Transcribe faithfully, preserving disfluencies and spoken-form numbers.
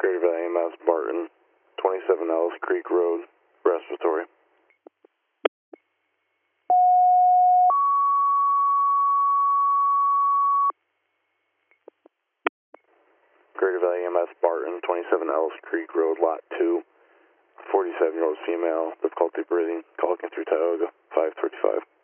Greater Valley E M S, Barton, twenty-seven Ellis Creek Road, respiratory. Greater Valley E M S, Barton, twenty-seven Ellis Creek Road, Lot two, forty-seven year old female, difficulty breathing, call through Tioga, five thirty-five.